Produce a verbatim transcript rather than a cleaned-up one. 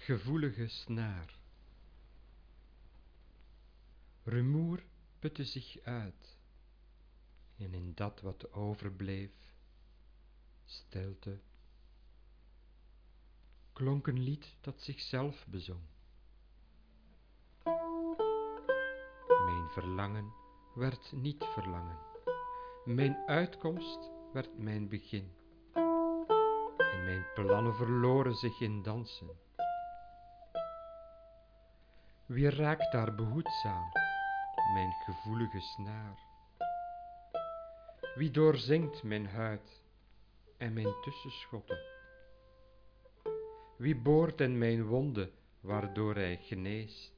gevoelige snaar. Rumoer putte zich uit, en in dat wat overbleef, stilte, klonk een lied dat zichzelf bezong. Mijn verlangen werd niet verlangen, mijn uitkomst werd mijn begin, en mijn plannen verloren zich in dansen. Wie raakt daar behoedzaam, mijn gevoelige snaar? Wie doorzingt mijn huid en mijn tussenschotten? Wie boort in mijn wonde, waardoor hij geneest?